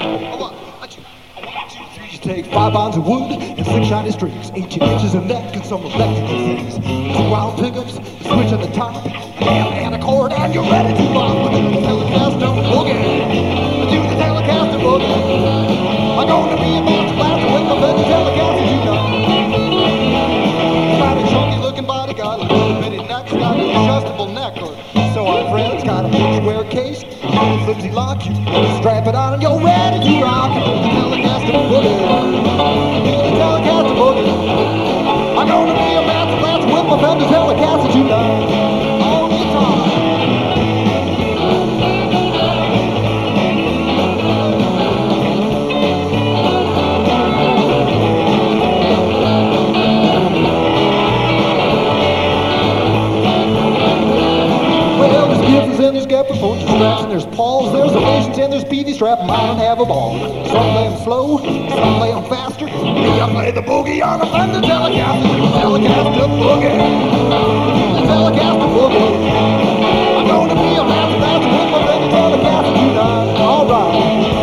You take 5 pounds of wood and 6 shiny strings, 18 inches of neck and some electrical things, 2 round pickups, a switch on the top, and a cord, and you're ready to rock. Do the Telecaster boogie. Do the Telecaster boogie. I'm gonna be a master blaster with my Fender Telecaster, you know. Got a chunky looking body, got a little bitty neck, got an adjustable neck, or so our friends got a big square case, a flimsy lock, you strap it on and you're ready to rock. Do the Telecaster boogie. Do the Telecaster boogie. I'm gonna be a master blaster with my Fender Telecaster tonight. All the time. And there's Gepper, Fortune straps, and there's Pauls, there's Ovations, and there's Peavy strap, and I don't have a ball. Some play 'em slow, some play 'em faster. Me, I play the boogie on a Fender Telecaster, the Telecaster boogie. The Telecaster boogie. I'm gonna be a master blaster with my Fender Telecaster tonight. All right.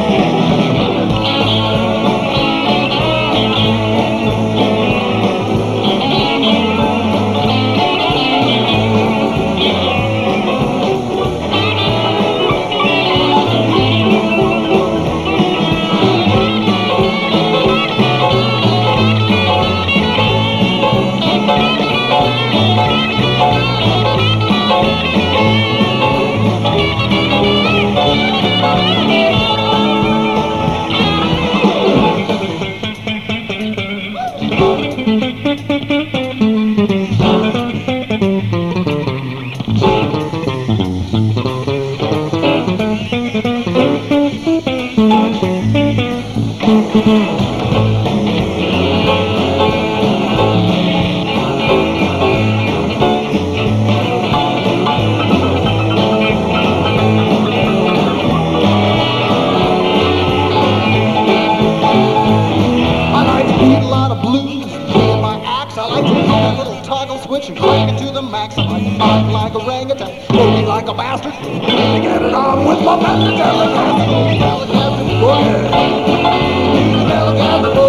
And crank it to the max. I like to fight like a orangutan, boogie like a bastard, to get it on with my Fender Telecaster. Telecaster boogie. Telecaster boogie.